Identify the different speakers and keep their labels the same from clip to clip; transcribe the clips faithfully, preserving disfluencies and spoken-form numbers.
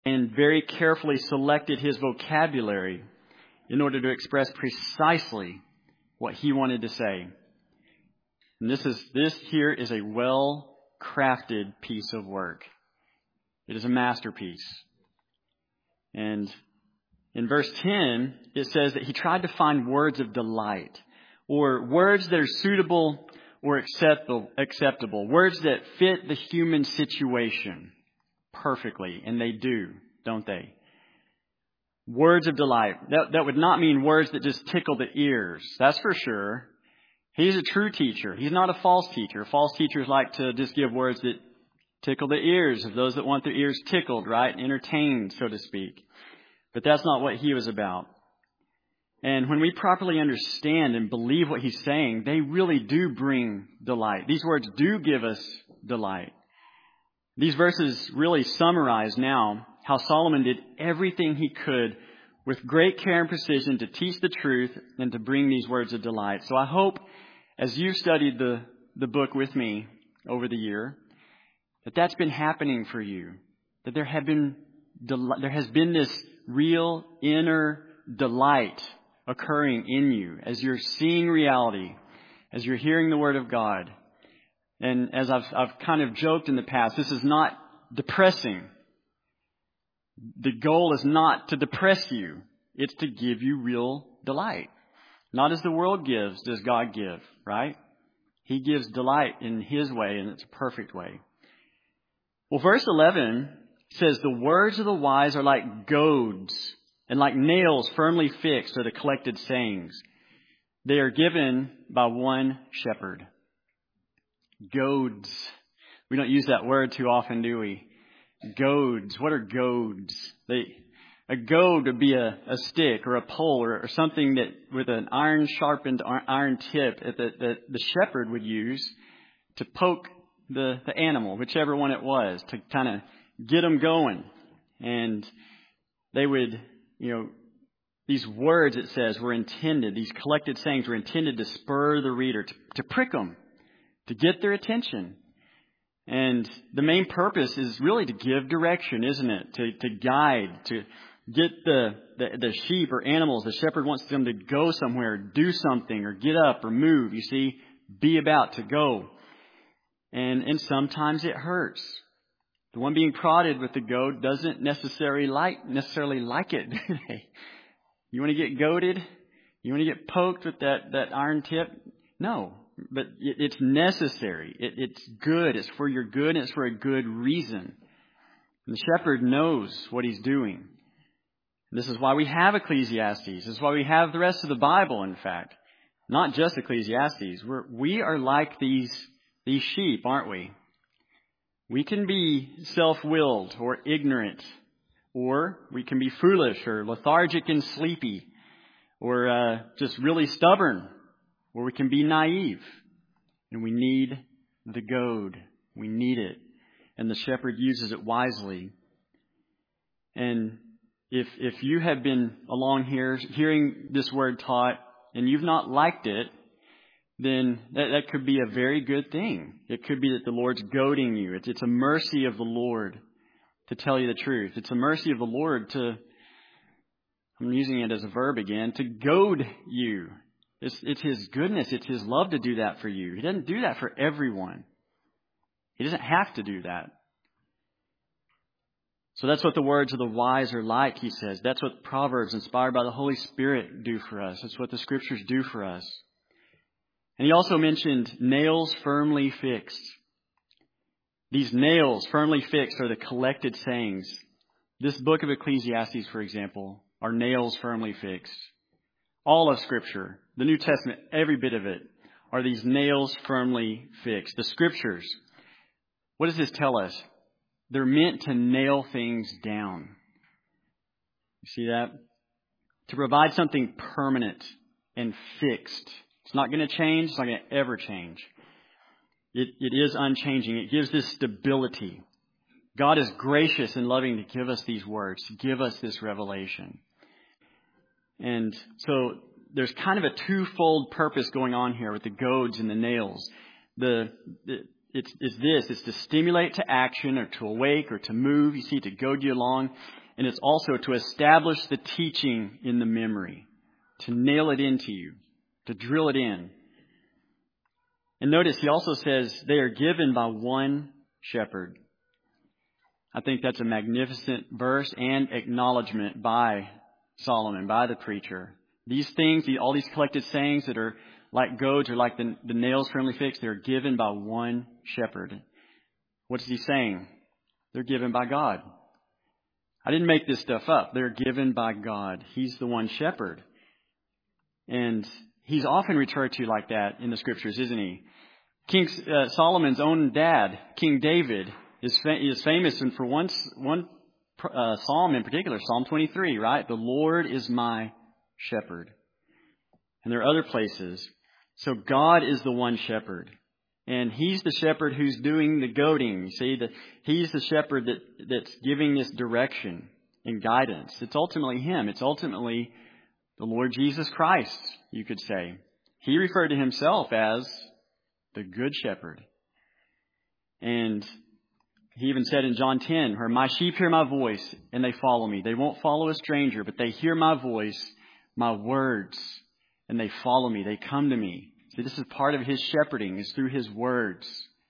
Speaker 1: and very carefully selected his vocabulary in order to express precisely what he wanted to say. And this is this here is a well-crafted piece of work. It is a masterpiece. And in verse ten, it says that he tried to find words of delight, or words that are suitable or acceptable, acceptable, words that fit the human situation perfectly. And they do, don't they? Words of delight. That, that would not mean words that just tickle the ears. That's for sure. He's a true teacher. He's not a false teacher. False teachers like to just give words that tickle the ears of those that want their ears tickled, right? Entertained, so to speak. But that's not what he was about. And when we properly understand and believe what he's saying, they really do bring delight. These words do give us delight. These verses really summarize now how Solomon did everything he could with great care and precision to teach the truth and to bring these words of delight. So I hope as you've studied the, the book with me over the year, that that's been happening for you. That there have been del- there has been this real inner delight occurring in you as you're seeing reality, as you're hearing the Word of God. And as I've I've kind of joked in the past, this is not depressing. The goal is not to depress you. It's to give you real delight. Not as the world gives, does God give, right? He gives delight in His way, and it's a perfect way. Well, verse eleven says, the words of the wise are like goads, and like nails firmly fixed are the collected sayings. They are given by one shepherd. Goads. We don't use that word too often, do we? Goads. What are goads? They, a goad would be a, a stick or a pole or, or something that with an iron sharpened iron tip that, that the shepherd would use to poke the, the animal, whichever one it was, to kind of get them going. And they would, you know, these words, it says, were intended, these collected sayings were intended to spur the reader, to, to prick them, to get their attention. And the main purpose is really to give direction, isn't it? To, to guide, to get the, the, the sheep or animals. The shepherd wants them to go somewhere, do something, or get up or move. You see, be about to go. And, and sometimes it hurts. The one being prodded with the goad doesn't necessarily like, necessarily like it. You want to get goaded? You want to get poked with that, that iron tip? No. But it's necessary. It, it's good. It's for your good, and it's for a good reason. And the shepherd knows what he's doing. This is why we have Ecclesiastes. This is why we have the rest of the Bible, in fact. Not just Ecclesiastes. We're, we are like these, these sheep, aren't we? We can be self-willed or ignorant, or we can be foolish or lethargic and sleepy, or uh, just really stubborn. Or we can be naive, and we need the goad. We need it, and the shepherd uses it wisely. And if if you have been along here hearing this word taught, and you've not liked it, then that, that could be a very good thing. It could be that the Lord's goading you. It's, it's a mercy of the Lord to tell you the truth. It's a mercy of the Lord to, I'm using it as a verb again, to goad you. It's, it's His goodness. It's His love to do that for you. He doesn't do that for everyone. He doesn't have to do that. So that's what the words of the wise are like, he says. That's what Proverbs inspired by the Holy Spirit do for us. That's what the Scriptures do for us. And he also mentioned nails firmly fixed. These nails firmly fixed are the collected sayings. This book of Ecclesiastes, for example, are nails firmly fixed. All of Scripture, the New Testament, every bit of it, are these nails firmly fixed. The Scriptures, what does this tell us? They're meant to nail things down. You see that? To provide something permanent and fixed. It's not going to change. It's not going to ever change. It, it is unchanging. It gives this stability. God is gracious and loving to give us these words, to give us this revelation. And so there's kind of a twofold purpose going on here with the goads and the nails. The, the it's, it's this. It's to stimulate to action or to awake or to move. You see, to goad you along. And it's also to establish the teaching in the memory, to nail it into you, to drill it in. And notice he also says they are given by one shepherd. I think that's a magnificent verse and acknowledgement by Solomon, by the preacher. These things, all these collected sayings that are like goads or like the, the nails firmly fixed, they're given by one shepherd. What's he saying? They're given by God. I didn't make this stuff up. They're given by God. He's the one shepherd. And he's often referred to like that in the scriptures, isn't he? King uh, Solomon's own dad, King David, is, fa- is famous and for one, one uh, psalm in particular, Psalm twenty-three, right? The Lord is my shepherd. And there are other places. So God is the one shepherd. And he's the shepherd who's doing the goading. You see, that he's the shepherd that, that's giving this direction and guidance. It's ultimately him. It's ultimately the Lord Jesus Christ, you could say. He referred to himself as the good shepherd. And he even said in John ten, where my sheep hear my voice and they follow me. They won't follow a stranger, but they hear my voice, my words, and they follow me. They come to me. See, this is part of his shepherding, is through his words.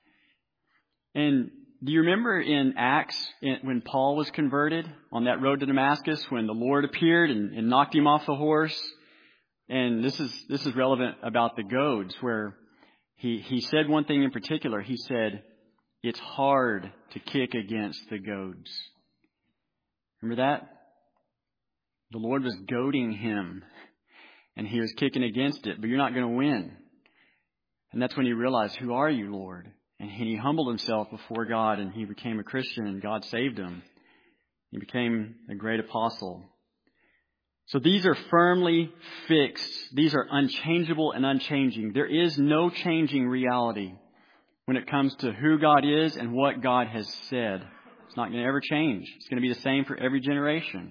Speaker 1: And do you remember in Acts when Paul was converted on that road to Damascus, when the Lord appeared and, and knocked him off the horse? And this is this is relevant about the goads, where he, he said one thing in particular. He said, it's hard to kick against the goads. Remember that? The Lord was goading him, and he was kicking against it, but you're not going to win. And that's when he realized, who are you, Lord? And he humbled himself before God, and he became a Christian, and God saved him. He became a great apostle. So these are firmly fixed. These are unchangeable and unchanging. There is no changing reality when it comes to who God is and what God has said. It's not going to ever change. It's going to be the same for every generation.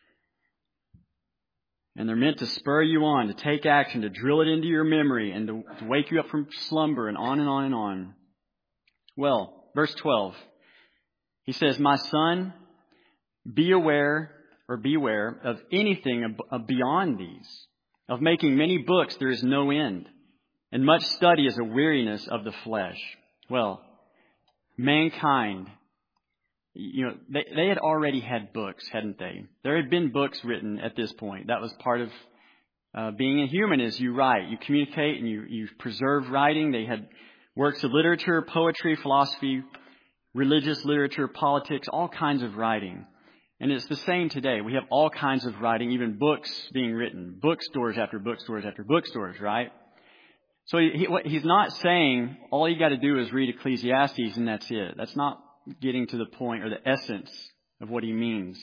Speaker 1: And they're meant to spur you on, to take action, to drill it into your memory, and to, to wake you up from slumber, and on and on and on. Well, verse twelve. He says, my son, be aware or beware of anything beyond these. Of making many books there is no end, and much study is a weariness of the flesh. Well, mankind, you know, they, they had already had books, hadn't they? There had been books written at this point. That was part of uh, being a human, is you write, you communicate, and you, you preserve writing. They had works of literature, poetry, philosophy, religious literature, politics, all kinds of writing. And it's the same today. We have all kinds of writing, even books being written, bookstores after bookstores after bookstores, right? So he, he's not saying all you got to do is read Ecclesiastes and that's it. That's not getting to the point or the essence of what he means.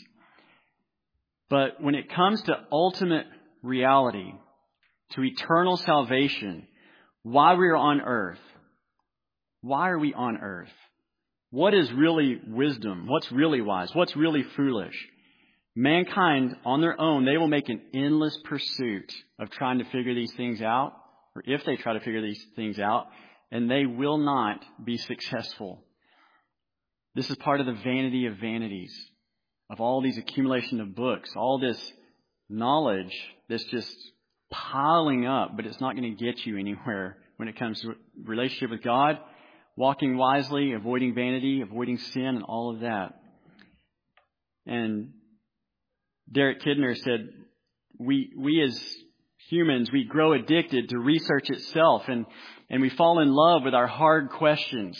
Speaker 1: But when it comes to ultimate reality, to eternal salvation, why we are on earth, why are we on earth? What is really wisdom? What's really wise? What's really foolish? Mankind, on their own, they will make an endless pursuit of trying to figure these things out, or if they try to figure these things out, and they will not be successful. This is part of the vanity of vanities, of all these accumulation of books, all this knowledge that's just piling up, but it's not going to get you anywhere when it comes to relationship with God, walking wisely, avoiding vanity, avoiding sin, and all of that. And Derek Kidner said, we we as humans, we grow addicted to research itself, and, and we fall in love with our hard questions.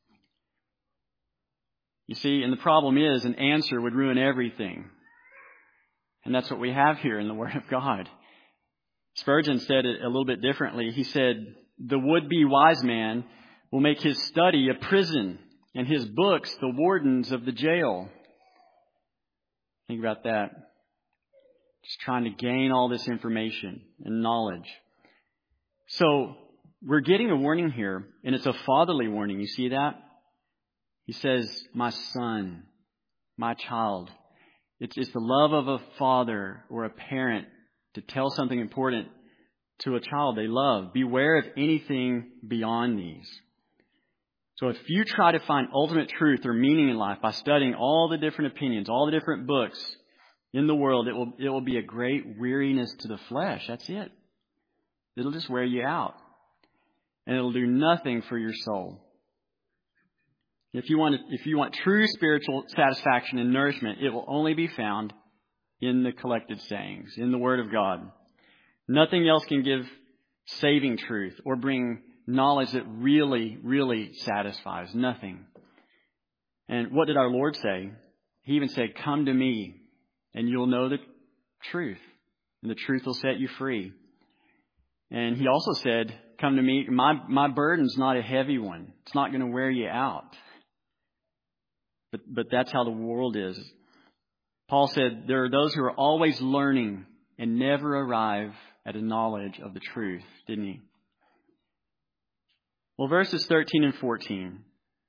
Speaker 1: You see, and the problem is an answer would ruin everything. And that's what we have here in the Word of God. Spurgeon said it a little bit differently. He said, the would-be wise man will make his study a prison and his books the wardens of the jail. Think about that. Just trying to gain all this information and knowledge. So we're getting a warning here, and it's a fatherly warning. You see that? He says, my son, my child. It's, it's the love of a father or a parent to tell something important to a child they love. Beware of anything beyond these. So if you try to find ultimate truth or meaning in life by studying all the different opinions, all the different books in the world, it will, it will be a great weariness to the flesh. That's it. It'll just wear you out. And it'll do nothing for your soul. If you want, if you want true spiritual satisfaction and nourishment, it will only be found in the collected sayings, in the Word of God. Nothing else can give saving truth or bring knowledge that really, really satisfies. Nothing. And what did our Lord say? He even said, "Come to me and you'll know the truth, and the truth will set you free." And he also said, "Come to me. My, my burden's not a heavy one. It's not going to wear you out." But, but that's how the world is. Paul said there are those who are always learning and never arrive at a knowledge of the truth, didn't he? Well, verses thirteen and fourteen.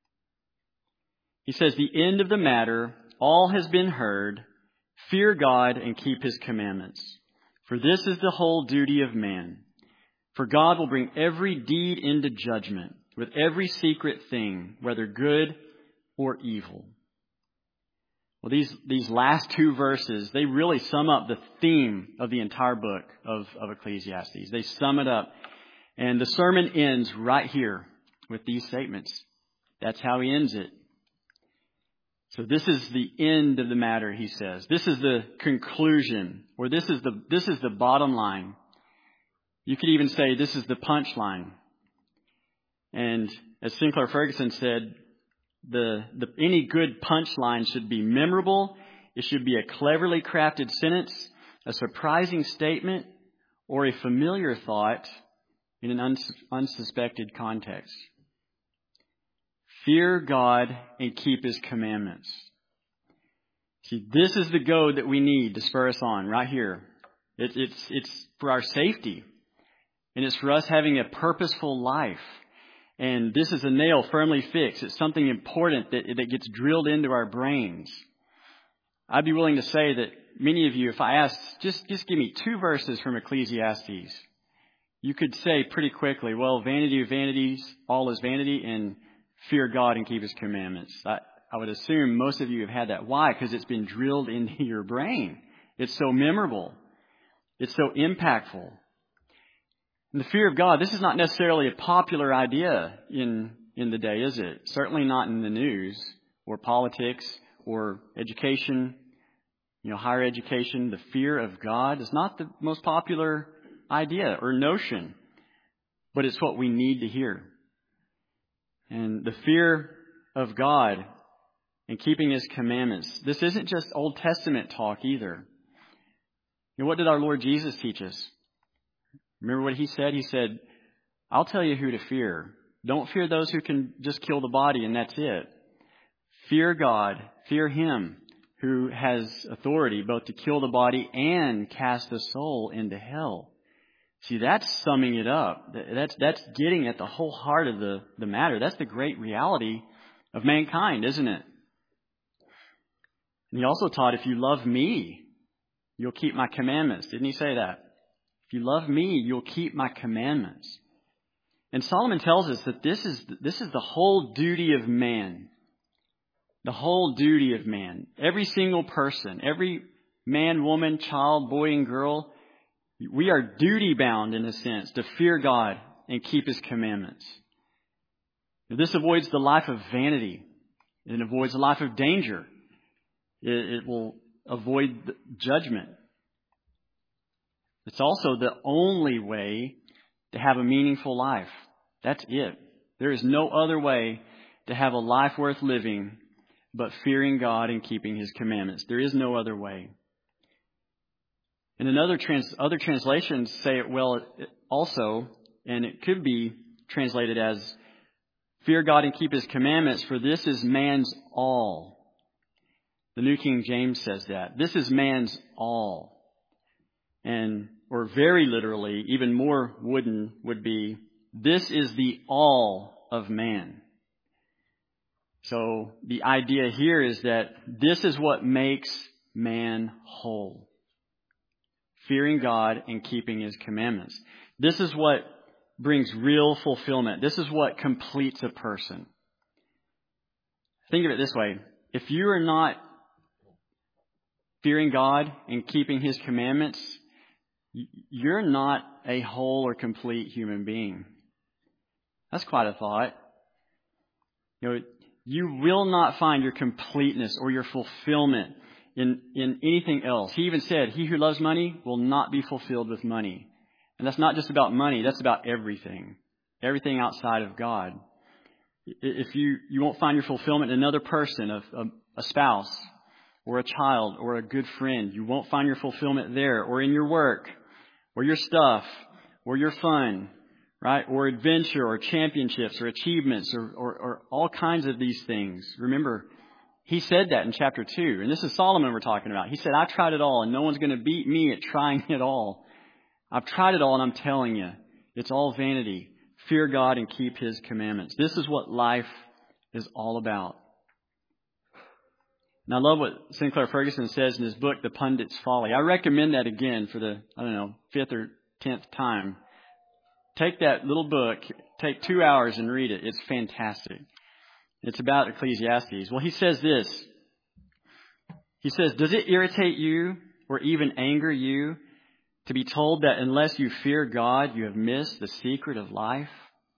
Speaker 1: He says, "The end of the matter, all has been heard. Fear God and keep his commandments. For this is the whole duty of man. For God will bring every deed into judgment with every secret thing, whether good or evil." Well, these, these last two verses, they really sum up the theme of the entire book of, of Ecclesiastes. They sum it up. And the sermon ends right here with these statements. That's how he ends it. So this is the end of the matter, he says. This is the conclusion, or this is the, this is the bottom line. You could even say this is the punchline. And as Sinclair Ferguson said, the, the any good punchline should be memorable. It should be a cleverly crafted sentence, a surprising statement, or a familiar thought in an uns- unsuspected context. Fear God and keep his commandments. See, this is the goad that we need to spur us on right here. It, it's, it's for our safety. And it's for us having a purposeful life. And this is a nail firmly fixed. It's something important that, that gets drilled into our brains. I'd be willing to say that many of you, if I asked, just, just give me two verses from Ecclesiastes, you could say pretty quickly, well, vanity of vanities, all is vanity, and fear God and keep his commandments. I, I would assume most of you have had that. Why? Because it's been drilled into your brain. It's so memorable. It's so impactful. And the fear of God, this is not necessarily a popular idea in, in the day, is it? Certainly not in the news or politics or education, you know, higher education. The fear of God is not the most popular idea or notion, but it's what we need to hear. And the fear of God and keeping his commandments. This isn't just Old Testament talk either. You know, what did our Lord Jesus teach us? Remember what he said? He said, "I'll tell you who to fear. Don't fear those who can just kill the body and that's it. Fear God. Fear him who has authority both to kill the body and cast the soul into hell." See, that's summing it up. That's, that's getting at the whole heart of the, the matter. That's the great reality of mankind, isn't it? And he also taught, if you love me, you'll keep my commandments. Didn't he say that? If you love me, you'll keep my commandments. And Solomon tells us that this is, this is the whole duty of man. The whole duty of man. Every single person, every man, woman, child, boy, and girl, we are duty bound in a sense to fear God and keep his commandments. This avoids the life of vanity. It avoids the life of danger. It, it will avoid judgment. It's also the only way to have a meaningful life. That's it. There is no other way to have a life worth living but fearing God and keeping his commandments. There is no other way. And another trans, other translations say it well also, and it could be translated as fear God and keep his commandments, for this is man's all. The New King James says that. This is man's all. And, or very literally, even more wooden would be, this is the all of man. So the idea here is that this is what makes man whole. Fearing God and keeping his commandments. This is what brings real fulfillment. This is what completes a person. Think of it this way. If you are not fearing God and keeping His commandments, you're not a whole or complete human being. That's quite a thought. You know, you will not find your completeness or your fulfillment in, in anything else. He even said, he who loves money will not be fulfilled with money. And that's not just about money. That's about everything. Everything outside of God. If you, you won't find your fulfillment in another person, a, a, a spouse, or a child, or a good friend. You won't find your fulfillment there, or in your work, or your stuff, or your fun, right? Or adventure, or championships, or achievements, or, or, or all kinds of these things. Remember, he said that in chapter two. And this is Solomon we're talking about. He said, I've tried it all, and no one's going to beat me at trying it all. I've tried it all, and I'm telling you, it's all vanity. Fear God and keep His commandments. This is what life is all about. And I love what Sinclair Ferguson says in his book, The Pundit's Folly. I recommend that again for the, I don't know, fifth or tenth time. Take that little book, take two hours and read it. It's fantastic. It's about Ecclesiastes. Well, he says this. He says, does it irritate you or even anger you to be told that unless you fear God, you have missed the secret of life?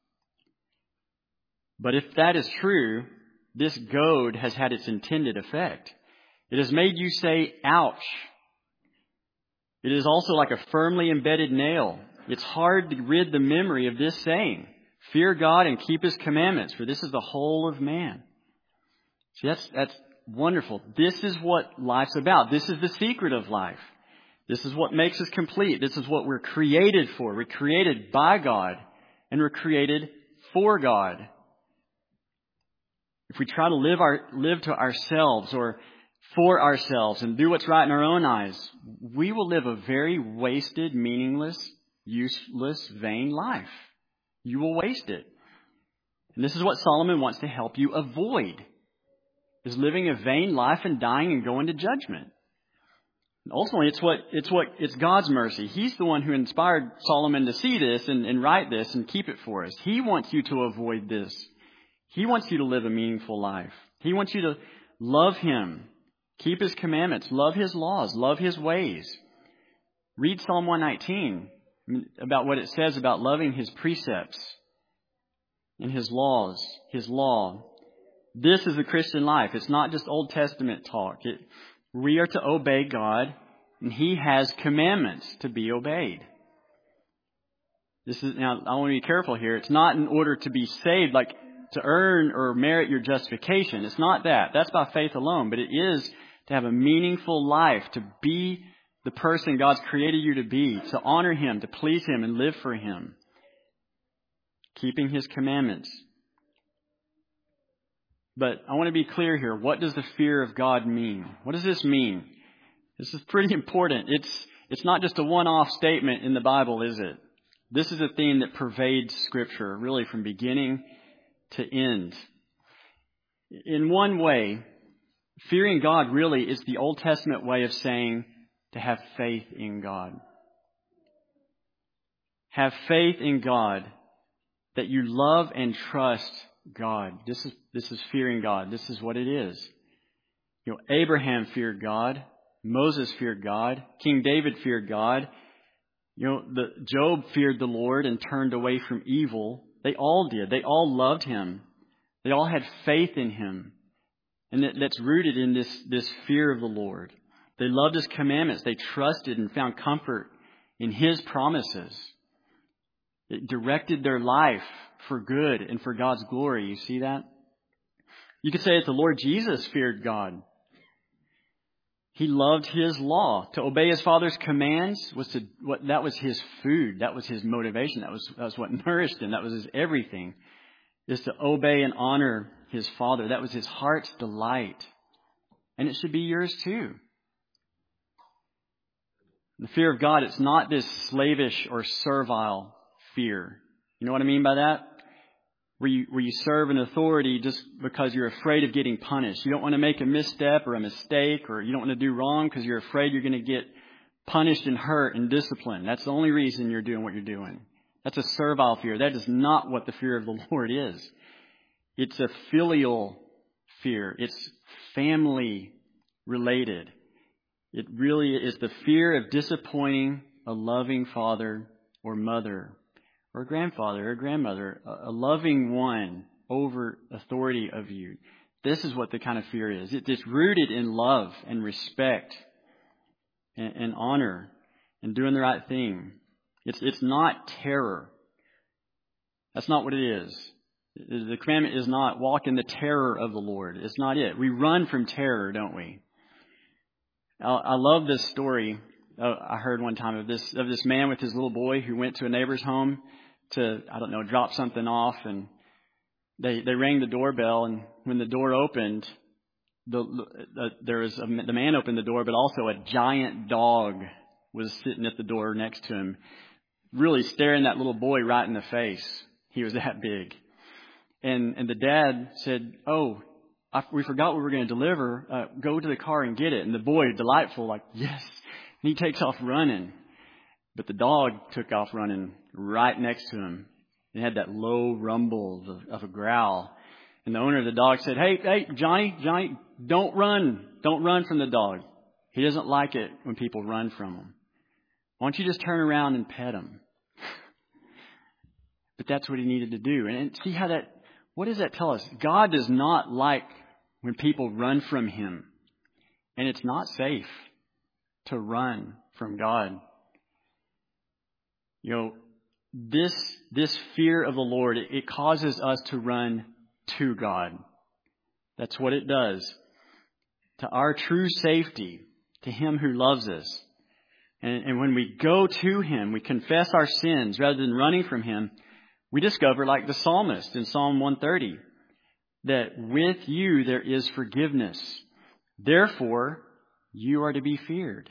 Speaker 1: But if that is true, this goad has had its intended effect. It has made you say, ouch. It is also like a firmly embedded nail. It's hard to rid the memory of this saying, fear God and keep His commandments, for this is the whole of man. See, that's, that's wonderful. This is what life's about. This is the secret of life. This is what makes us complete. This is what we're created for. We're created by God, and we're created for God. If we try to live our live to ourselves or for ourselves and do what's right in our own eyes, we will live a very wasted, meaningless, useless, vain life. You will waste it. And this is what Solomon wants to help you avoid, is living a vain life and dying and going to judgment. Ultimately, it's what it's what it's God's mercy. He's the one who inspired Solomon to see this and, and write this and keep it for us. He wants you to avoid this. He wants you to live a meaningful life. He wants you to love Him, keep His commandments, love His laws, love His ways. Read Psalm one nineteen about what it says about loving His precepts and His laws, His law. This is the Christian life. It's not just Old Testament talk. It, We are to obey God, and He has commandments to be obeyed. This is now. I want to be careful here. It's not in order to be saved, like to earn or merit your justification. It's not that. That's by faith alone. But it is to have a meaningful life, to be the person God's created you to be, to honor Him, to please Him, and live for Him, keeping His commandments. But I want to be clear here. What does the fear of God mean? What does this mean? This is pretty important. It's it's not just a one-off statement in the Bible, is it? This is a theme that pervades Scripture, really from beginning to end. In one way, fearing God really is the Old Testament way of saying to have faith in God. Have faith in God, that you love and trust God. This is this is fearing God. This is what it is. You know, Abraham feared God. Moses feared God. King David feared God. You know, the Job feared the Lord and turned away from evil. They all did. They all loved Him. They all had faith in Him. And that, that's rooted in this, this fear of the Lord. They loved His commandments. They trusted and found comfort in His promises. It directed their life for good and for God's glory. You see that? You could say that the Lord Jesus feared God. He loved His law. To obey His Father's commands was to what that was His food. That was His motivation. That was that was what nourished Him. That was His everything. Is to obey and honor His Father. That was His heart's delight. And it should be yours too. The fear of God, it's not this slavish or servile fear. You know what I mean by that? Where you, where you serve an authority just because you're afraid of getting punished. You don't want to make a misstep or a mistake, or you don't want to do wrong because you're afraid you're going to get punished and hurt and disciplined. That's the only reason you're doing what you're doing. That's a servile fear. That is not what the fear of the Lord is. It's a filial fear. It's family related. It really is the fear of disappointing a loving father or mother or grandfather or grandmother, a loving one over authority of you. This is what the kind of fear is. It's rooted in love and respect and, and honor and doing the right thing. It's it's not terror. That's not what it is. The commandment is not walk in the terror of the Lord. It's not it. We run from terror, don't we? I love this story I heard one time of this of this man with his little boy who went to a neighbor's home to, I don't know, drop something off, and they they rang the doorbell, and when the door opened, the, the there was a, the man opened the door, but also a giant dog was sitting at the door next to him, really staring that little boy right in the face. He was that big, and and the dad said, "Oh, I, we forgot what we were going to deliver. Uh, go to the car and get it." And the boy, delightful, like, yes. And he takes off running. But the dog took off running right next to him. It had that low rumble of, of a growl. And the owner of the dog said, hey, hey, Johnny, Johnny, don't run. Don't run from the dog. He doesn't like it when people run from him. Why don't you just turn around and pet him? But that's what he needed to do. And see how that, what does that tell us? God does not like when people run from Him. And it's not safe to run from God. You know, this, this fear of the Lord, it, it causes us to run to God. That's what it does. To our true safety, to Him who loves us. And, and when we go to Him, we confess our sins rather than running from Him, we discover, like the psalmist in Psalm one thirty, that with you there is forgiveness. Therefore, you are to be feared.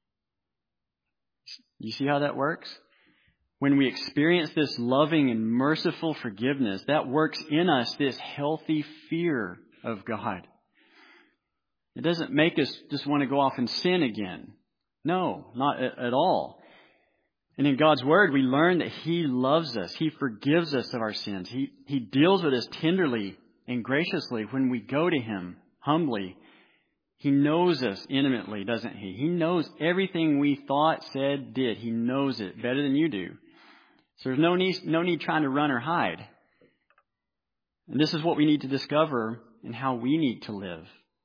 Speaker 1: You see how that works? When we experience this loving and merciful forgiveness, that works in us this healthy fear of God. It doesn't make us just want to go off and sin again. No, not at all. And in God's Word, we learn that He loves us. He forgives us of our sins. He, He deals with us tenderly and graciously when we go to Him humbly. He knows us intimately, doesn't He? He knows everything we thought, said, did. He knows it better than you do. So there's no need, no need trying to run or hide. And this is what we need to discover and how we need to live.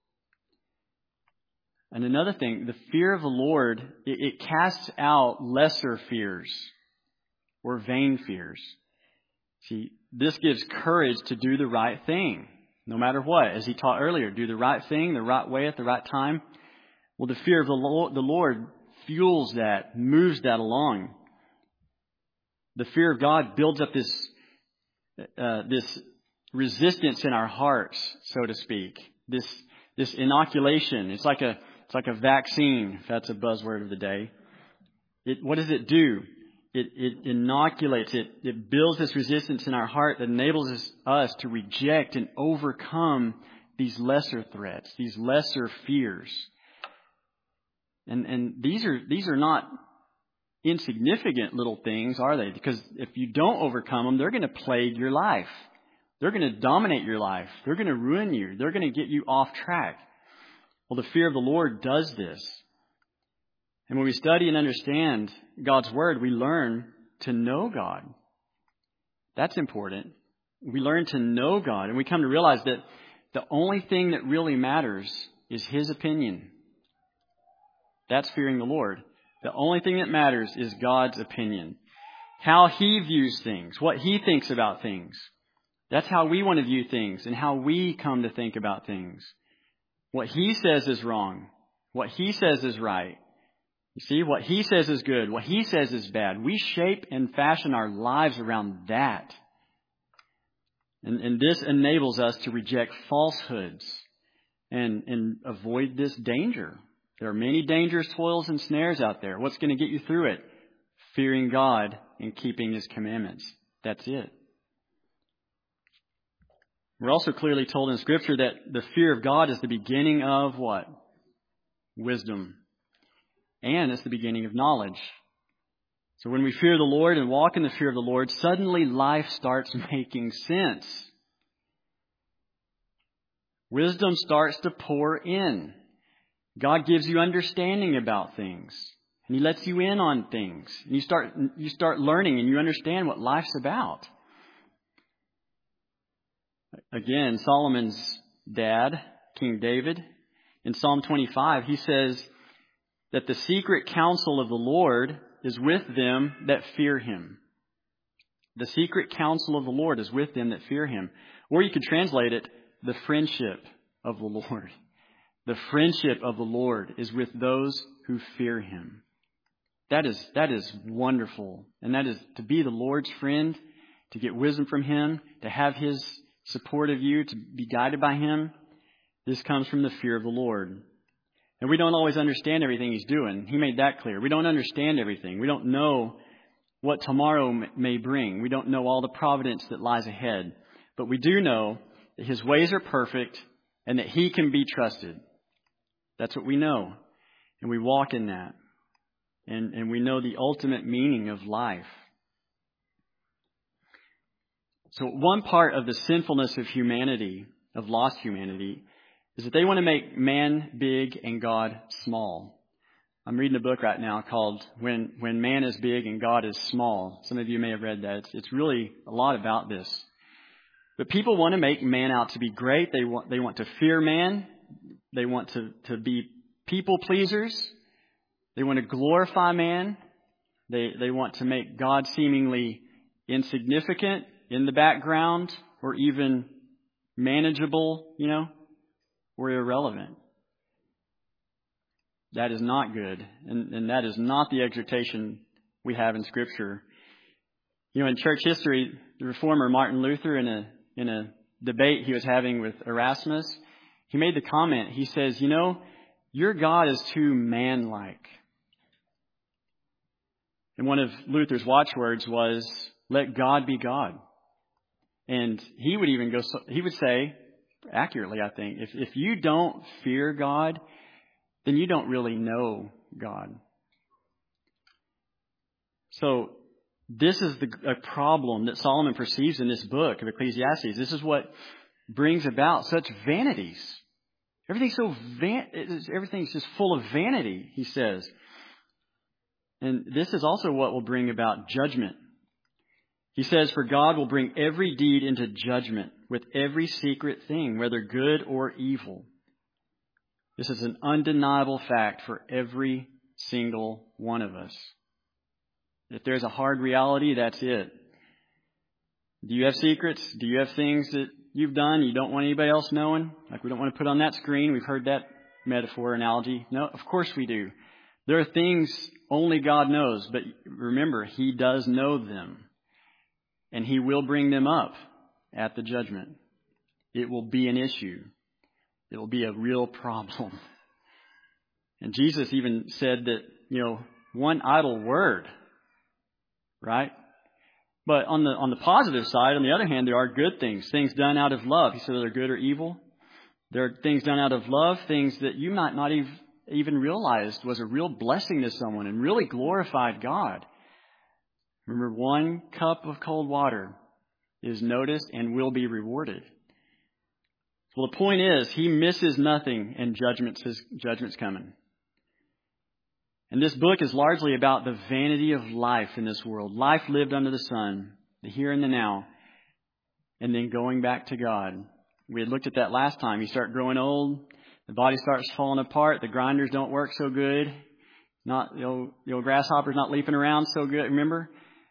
Speaker 1: And another thing, the fear of the Lord, it, it casts out lesser fears or vain fears. See, this gives courage to do the right thing, no matter what. As he taught earlier, do the right thing the right way at the right time. Well, the fear of the Lord, the Lord fuels that, moves that along. The fear of God builds up this uh, this resistance in our hearts, so to speak. This this inoculation. It's like a it's like a vaccine, if that's a buzzword of the day. It what does it do? It it inoculates it. It builds this resistance in our heart that enables us, us to reject and overcome these lesser threats, these lesser fears. And and these are these are not insignificant little things, are they? Because if you don't overcome them, they're going to plague your life. They're going to dominate your life. They're going to ruin you. They're going to get you off track. Well, the fear of the Lord does this. And when we study and understand God's Word, we learn to know God. That's important. We learn to know God, and we come to realize that the only thing that really matters is His opinion. That's fearing the Lord. The only thing that matters is God's opinion. How He views things, what He thinks about things. That's how we want to view things and how we come to think about things. What He says is wrong. What He says is right. You see, what He says is good. What He says is bad. We shape and fashion our lives around that. And, and this enables us to reject falsehoods and, and avoid this danger. There are many dangerous toils and snares out there. What's going to get you through it? Fearing God and keeping His commandments. That's it. We're also clearly told in Scripture that the fear of God is the beginning of what? Wisdom. And it's the beginning of knowledge. So when we fear the Lord and walk in the fear of the Lord, suddenly life starts making sense. Wisdom starts to pour in. God gives you understanding about things. And He lets you in on things. And you start, you start learning and you understand what life's about. Again, Solomon's dad, King David, in Psalm twenty-five, he says that the secret counsel of the Lord is with them that fear Him. The secret counsel of the Lord is with them that fear Him. Or you could translate it, the friendship of the Lord. The friendship of the Lord is with those who fear Him. That is, that is wonderful. And that is to be the Lord's friend, to get wisdom from Him, to have His support of you, to be guided by Him. This comes from the fear of the Lord. And we don't always understand everything He's doing. He made that clear. We don't understand everything. We don't know what tomorrow may bring. We don't know all the providence that lies ahead. But we do know that His ways are perfect and that He can be trusted. That's what we know. And we walk in that. And, and we know the ultimate meaning of life. So one part of the sinfulness of humanity, of lost humanity, is that they want to make man big and God small. I'm reading a book right now called When When Man is Big and God is Small. Some of you may have read that. It's, it's really a lot about this. But people want to make man out to be great. They want they want to fear man. They want to, to be people pleasers. They want to glorify man. They they want to make God seemingly insignificant, in the background, or even manageable, you know, or irrelevant. That is not good. And, and that is not the exhortation we have in Scripture. You know, in church history, the reformer Martin Luther, in a in a debate he was having with Erasmus, he made the comment, he says, you know, your God is too man-like. And one of Luther's watchwords was, let God be God. And he would even go, he would say, accurately, I think, if, if you don't fear God, then you don't really know God. So this is the a problem that Solomon perceives in this book of Ecclesiastes. This is what brings about such vanities. Everything's so van, everything's just full of vanity, he says. And this is also what will bring about judgment. He says, for God will bring every deed into judgment with every secret thing, whether good or evil. This is an undeniable fact for every single one of us. If there's a hard reality, that's it. Do you have secrets? Do you have things that you've done you don't want anybody else knowing? Like we don't want to put on that screen. We've heard that metaphor, analogy. No, of course we do. There are things only God knows, but remember, He does know them. And He will bring them up at the judgment. It will be an issue. It will be a real problem. And Jesus even said that, you know, one idle word, right? But on the on the positive side, on the other hand, there are good things, things done out of love. He said they're good or evil. There are things done out of love, things that you might not even, even realized was a real blessing to someone and really glorified God. Remember, one cup of cold water is noticed and will be rewarded. Well, the point is, He misses nothing and judgment's, his, judgment's coming. And this book is largely about the vanity of life in this world. Life lived under the sun, the here and the now, and then going back to God. We had looked at that last time. You start growing old, the body starts falling apart, the grinders don't work so good, not the old, the old grasshopper's not leaping around so good, remember?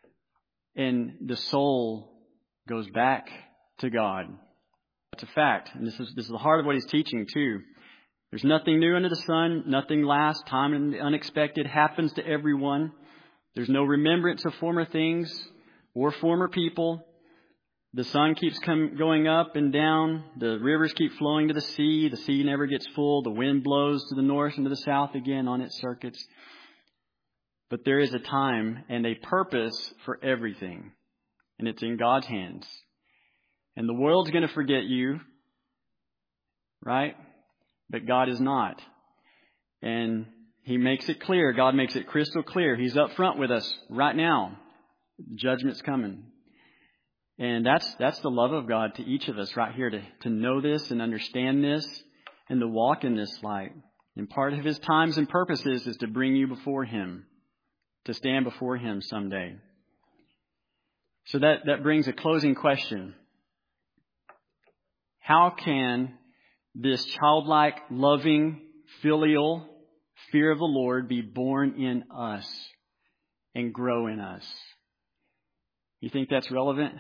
Speaker 1: And the soul goes back to God. That's a fact. And this is this is the heart of what He's teaching too. There's nothing new under the sun, nothing lasts. Time and the unexpected happens to everyone. There's no remembrance of former things or former people. The sun keeps come, going up and down. The rivers keep flowing to the sea. The sea never gets full. The wind blows to the north and to the south again on its circuits. But there is a time and a purpose for everything. And it's in God's hands. And the world's going to forget you, right? But God is not. And He makes it clear. God makes it crystal clear. He's up front with us right now. Judgment's coming. And that's that's the love of God to each of us right here, to, to know this and understand this and to walk in this light. And part of His times and purposes is to bring you before Him, to stand before Him someday. So that, that brings a closing question. How can this childlike, loving, filial fear of the Lord be born in us and grow in us? You think that's relevant?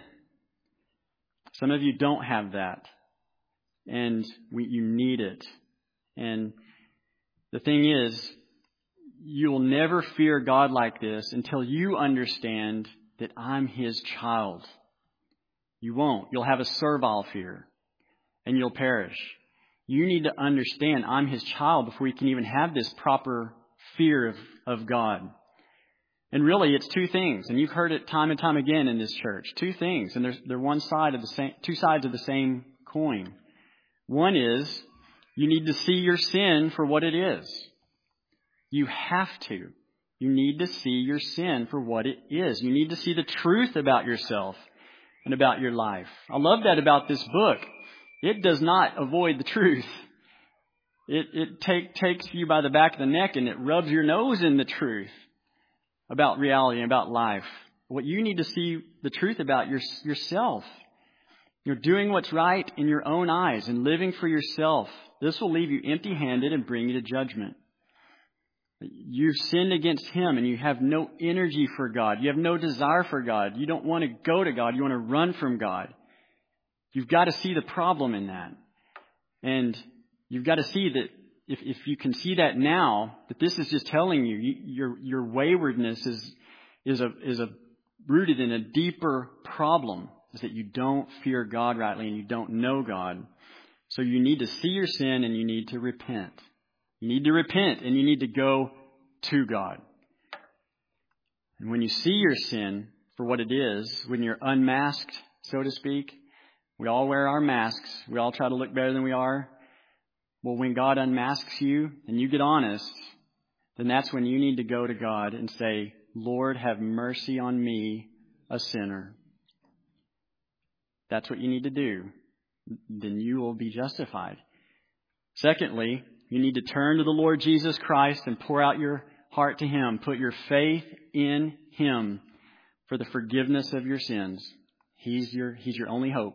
Speaker 1: Some of you don't have that, and we, you need it. And the thing is, you will never fear God like this until you understand that I'm His child. You won't. You'll have a servile fear, and you'll perish. You need to understand I'm His child before you can even have this proper fear of, of God. And really, it's two things, and you've heard it time and time again in this church. Two things, and they're, they're one side of the same, two sides of the same coin. One is you need to see your sin for what it is. You have to. You need to see your sin for what it is. You need to see the truth about yourself and about your life. I love that about this book. It does not avoid the truth. It, it take, takes you by the back of the neck and it rubs your nose in the truth about reality and about life. What you need to see the truth about your, yourself. You're doing what's right in your own eyes and living for yourself. This will leave you empty-handed and bring you to judgment. You've sinned against Him and you have no energy for God. You have no desire for God. You don't want to go to God. You want to run from God. You've got to see the problem in that. And you've got to see that if, if you can see that now, that this is just telling you, you your your waywardness is is a is a rooted in a deeper problem, is that you don't fear God rightly and you don't know God. So you need to see your sin and you need to repent. You need to repent and you need to go to God. And when you see your sin for what it is, when you're unmasked, so to speak, we all wear our masks. We all try to look better than we are. Well, when God unmasks you and you get honest, then that's when you need to go to God and say, Lord, have mercy on me, a sinner. That's what you need to do. Then you will be justified. Secondly, you need to turn to the Lord Jesus Christ and pour out your heart to Him. Put your faith in Him for the forgiveness of your sins. He's your, He's your only hope.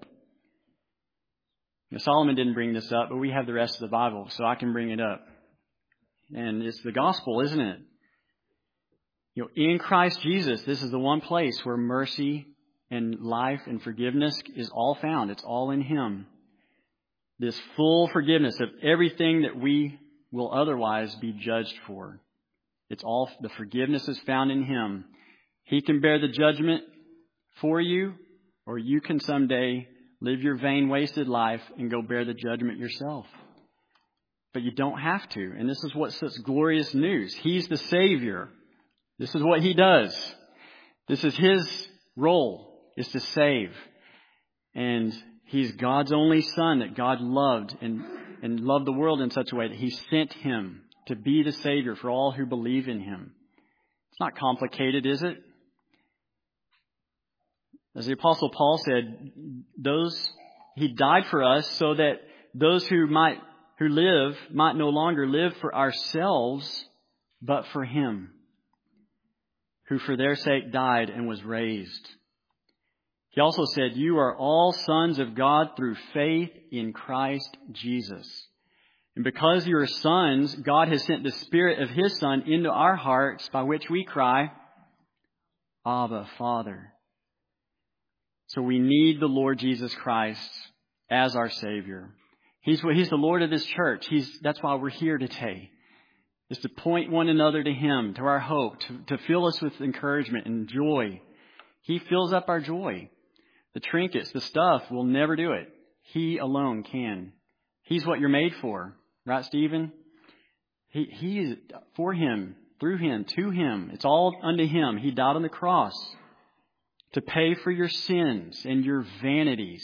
Speaker 1: Now, Solomon didn't bring this up, but we have the rest of the Bible, so I can bring it up. And it's the gospel, isn't it? You know, in Christ Jesus, this is the one place where mercy and life and forgiveness is all found. It's all in Him. This full forgiveness of everything that we will otherwise be judged for. It's all, the forgiveness is found in Him. He can bear the judgment for you, or you can someday live your vain, wasted life and go bear the judgment yourself. But you don't have to. And this is what's such glorious news. He's the Savior. This is what He does. This is His role, is to save. And He's God's only Son that God loved and, and loved the world in such a way that He sent Him to be the Savior for all who believe in Him. It's not complicated, is it? As the Apostle Paul said, those He died for us so that those who might who live might no longer live for ourselves, but for Him, who for their sake died and was raised. He also said, you are all sons of God through faith in Christ Jesus. And because you are sons, God has sent the Spirit of His Son into our hearts, by which we cry, Abba, Father. So we need the Lord Jesus Christ as our Savior. He's, He's the Lord of this church. He's, that's why we're here today. Is to point one another to Him, to our hope, to, to fill us with encouragement and joy. He fills up our joy. The trinkets, the stuff will never do it. He alone can. He's what you're made for. Right, Stephen? He, he is for Him, through Him, to Him. It's all unto Him. He died on the cross to pay for your sins and your vanities.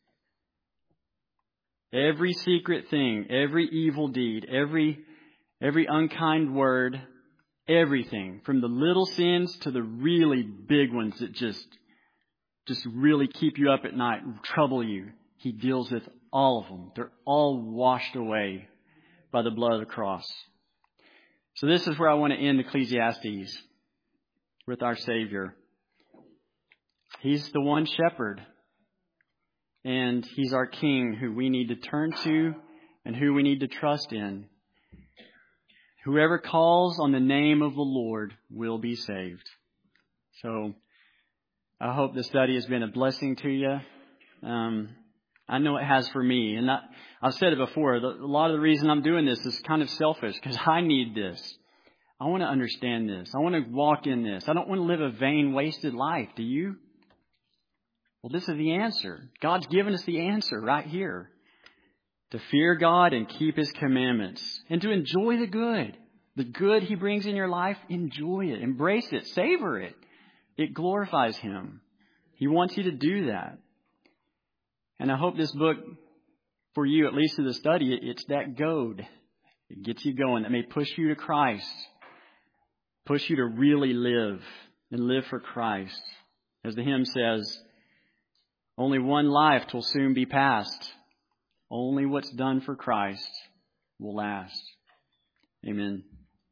Speaker 1: Every secret thing, every evil deed, every, every unkind word, everything, from the little sins to the really big ones that just just really keep you up at night, trouble you. He deals with all of them. They're all washed away by the blood of the cross. So this is where I want to end Ecclesiastes, with our Savior. He's the one shepherd, and He's our King who we need to turn to and who we need to trust in. Whoever calls on the name of the Lord will be saved. So I hope the study has been a blessing to you. Um, I know it has for me. And I, I've said it before, the, a lot of the reason I'm doing this is kind of selfish because I need this. I want to understand this. I want to walk in this. I don't want to live a vain, wasted life. Do you? Well, this is the answer. God's given us the answer right here. To fear God and keep His commandments. And to enjoy the good. The good He brings in your life, enjoy it. Embrace it. Savor it. It glorifies Him. He wants you to do that. And I hope this book, for you, at least in the study, it's that goad. It gets you going. That may push you to Christ. Push you to really live and live for Christ. As the hymn says, only one life will soon be past. Only what's done for Christ will last. Amen.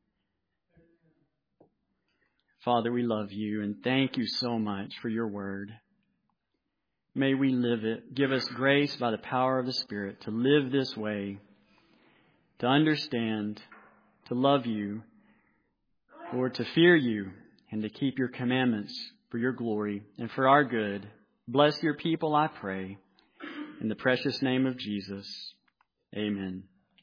Speaker 1: Father, we love you and thank you so much for your word. May we live it. Give us grace by the power of the Spirit to live this way, to understand, to love you, Lord, to fear you and to keep your commandments for your glory and for our good. Bless your people, I pray. In the precious name of Jesus, amen.